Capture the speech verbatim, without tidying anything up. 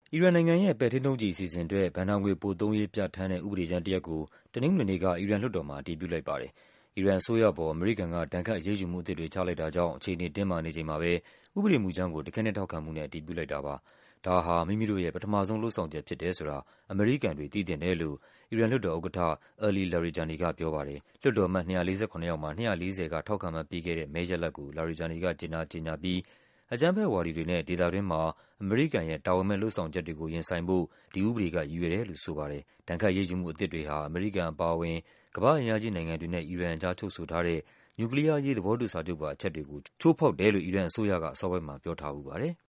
အီရန်နိုင်ငံရဲ့ ပဲ့ထိန်းဒုံးကျည်အစီအစဉ်အတွက် ဘဏ္ဍာငွေပိုသုံးရေးပြဌာန်းတဲ့ ဥပဒေကြမ်းတရပ်ကို တနင်္ဂနွေနေ့က အီရန်လွှတ်တော်မှာ အတည်ပြုလိုက်ပါတယ်။ အီရန်အစိုးရအပေါ် အမေရိကန်က ဒဏ်ခတ်အရေးယူမှုအသစ်တွေ ချလိုက်တာကြောင့် အခြေအနေတင်းမာနေချိန်မှာပဲ ဥပဒေမူကြမ်းကို တခဲနက်ထောက်ခံမှုနဲ့ အတည်ပြုလိုက်တာပါ။ ဒါဟာ မိမိတို့ရဲ့ ပထမဆုံးလုပ်ဆောင်ချက်ဖြစ်တယ်ဆိုတာ အမေရိကန်တွေ သိသင့်တယ်လို့ အီရန်လွှတ်တော်ဥက္ကဋ္ဌ Ali Larijani ကပြောပါတယ်။ လွှတ်တော်အမတ် ၂၄၇ ယောက်မှာ ၂၄၀ က ထောက်ခံမဲပေးခဲ့တဲ့ မဲရလဒ်ကို Larijani က ကြေညာပြီး အကြမ်းဖက်ဝါဒီတွေနဲ့ ဒေသတွင်းမှာ အမေရိကန်ရဲ့ တာဝန်မဲ့လုပ်ဆောင်ချက်တွေကို ရင်ဆိုင်ဖို့ ဒီဥပဒေက ရည်ရွယ်တယ်လို့ ဆိုပါတယ်။ ဒဏ်ခတ်အရေးယူမှုအသစ်တွေဟာ အမေရိကန်အပါအဝင် ကမ္ဘာ့အင်အားကြီးနိုင်ငံတွေနဲ့ အီရန်ကြား ချုပ်ဆိုထားတဲ့ နျူကလီးယားအရေး သဘောတူစာချုပ်ပါ အချက်တွေကို ချိုးဖောက်တယ်လို့ အီရန်အစိုးရက အစောပိုင်းမှာ ပြောထားဖူးပါတယ်။